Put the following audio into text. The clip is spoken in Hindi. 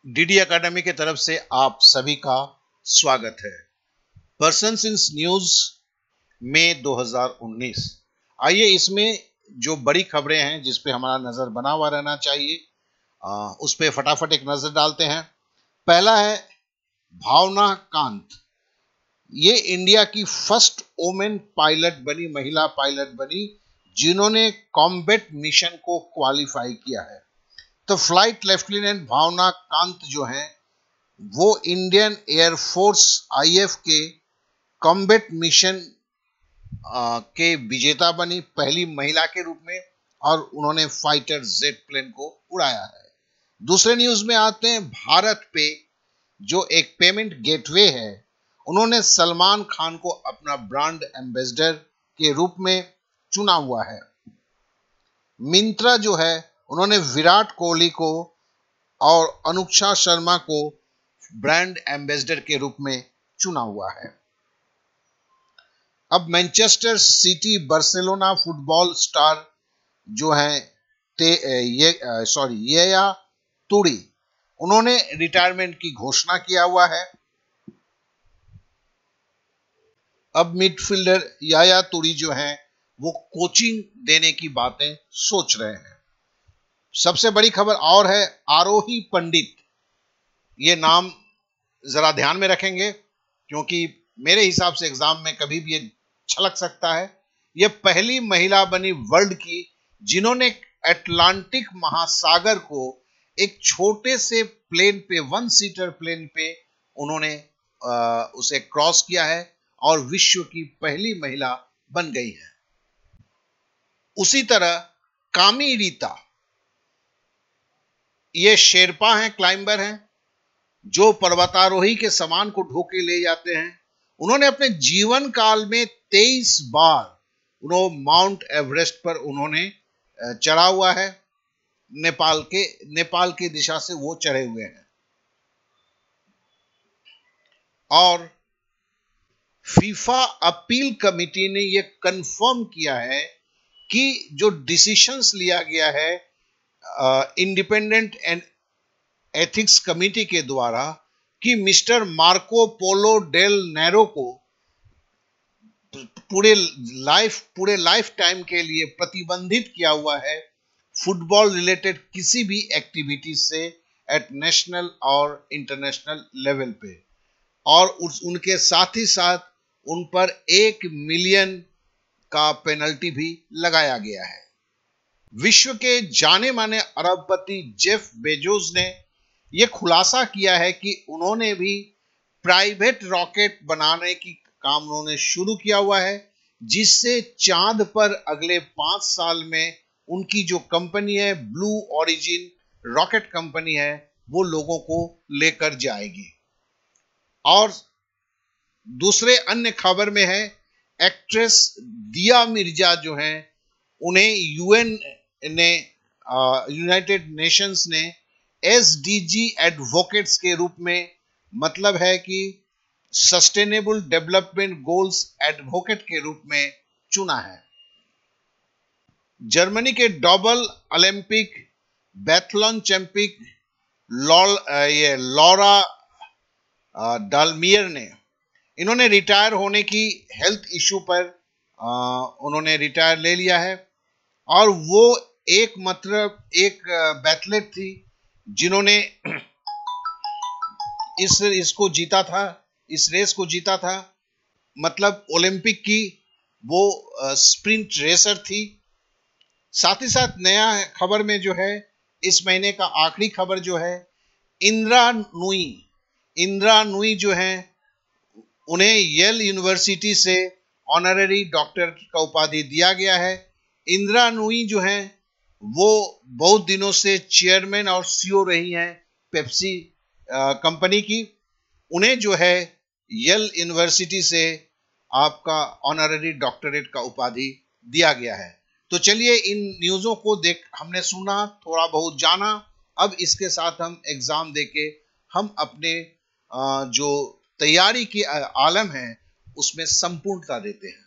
डीडी एकेडमी की तरफ से आप सभी का स्वागत है। पर्सन सिंस न्यूज में 2019। आइए इसमें जो बड़ी खबरें हैं जिस पे हमारा नजर बना हुआ रहना चाहिए उस पे फटाफट एक नजर डालते हैं। पहला है भावना कांत। ये इंडिया की फर्स्ट वोमेन पायलट बनी, महिला पायलट बनी, जिन्होंने कॉम्बैट मिशन को क्वालिफाई किया है। तो फ्लाइट लेफ्टिनेंट भावना कांत जो हैं वो इंडियन एयरफोर्स आईएफ के कॉम्बैट मिशन के विजेता बनी, पहली महिला के रूप में, और उन्होंने फाइटर जेट प्लेन को उड़ाया है। दूसरे न्यूज में आते हैं भारत पे, जो एक पेमेंट गेटवे है, उन्होंने सलमान खान को अपना ब्रांड एम्बेसडर के रूप में चुना हुआ है। मिंत्रा जो है उन्होंने विराट कोहली को और अनुष्का शर्मा को ब्रांड एम्बेसडर के रूप में चुना हुआ है। अब Manchester City Barcelona football star जो है याया टूरे, उन्होंने रिटायरमेंट की घोषणा किया हुआ है। अब मिडफील्डर याया टूरे जो है वो कोचिंग देने की बातें सोच रहे हैं। सबसे बड़ी खबर और है आरोही पंडित। ये नाम जरा ध्यान में रखेंगे क्योंकि मेरे हिसाब से एग्जाम में कभी भी ये छलक सकता है। ये पहली महिला बनी वर्ल्ड की जिन्होंने अटलांटिक महासागर को एक छोटे से प्लेन पे, 1 सीटर प्लेन पे उन्होंने उसे क्रॉस किया है और विश्व की पहली महिला बन गई है। उसी तरह कामी रीता, ये शेरपा हैं, क्लाइंबर हैं, जो पर्वतारोही के सामान को ढोके ले जाते हैं। उन्होंने अपने जीवन काल में 23 बार माउंट एवरेस्ट पर उन्होंने चढ़ा हुआ है। नेपाल की दिशा से वो चढ़े हुए हैं। और फीफा अपील कमेटी ने ये कंफर्म किया है कि जो डिसीजंस लिया गया है इंडिपेंडेंट एंड एथिक्स कमेटी के द्वारा कि mister Marco Polo del Nero को पूरे लाइफ टाइम के लिए प्रतिबंधित किया हुआ है फुटबॉल रिलेटेड किसी भी एक्टिविटी से एट नेशनल और इंटरनेशनल लेवल पे, और उनके साथ ही साथ उन पर 1 मिलियन का पेनल्टी भी लगाया गया है। विश्व के जाने माने अरबपति जेफ बेजोस ने यह खुलासा किया है कि उन्होंने भी प्राइवेट रॉकेट बनाने की काम उन्होंने शुरू किया हुआ है, जिससे चांद पर अगले 5 साल में उनकी जो कंपनी है ब्लू ओरिजिन रॉकेट कंपनी है वो लोगों को लेकर जाएगी। और दूसरे अन्य खबर में है एक्ट्रेस दिया मिर्जा जो हैं उन्हें यूनाइटेड नेशंस ने एसडीजी एडवोकेट्स के रूप में, मतलब है कि सस्टेनेबल डेवलपमेंट गोल्स एडवोकेट के रूप में चुना है। जर्मनी के double Olympic biathlon champion Laura Dahlmeier ने, इन्होंने रिटायर होने की हेल्थ इशू पर उन्होंने रिटायर ले लिया है। और वो एक बैथलेट थी जिन्होंने इसको जीता था, इस रेस को जीता था, मतलब ओलंपिक की वो स्प्रिंट रेसर थी। साथ ही साथ नया खबर में जो है इस महीने का आखिरी खबर जो है इंदिरा नूई जो है उन्हें येल यूनिवर्सिटी से ऑनररी डॉक्टर का उपाधि दिया गया है। इंदिरा नूई जो है वो बहुत दिनों से चेयरमैन और सीईओ रही हैं पेप्सी कंपनी की। उन्हें जो है येल यूनिवर्सिटी से आपका ऑनररी डॉक्टरेट का उपाधि दिया गया है। तो चलिए इन न्यूज़ों को हमने सुना, थोड़ा बहुत जाना। अब इसके साथ हम एग्जाम देके हम अपने जो तैयारी की आलम है उसमें संपूर्णता देते हैं।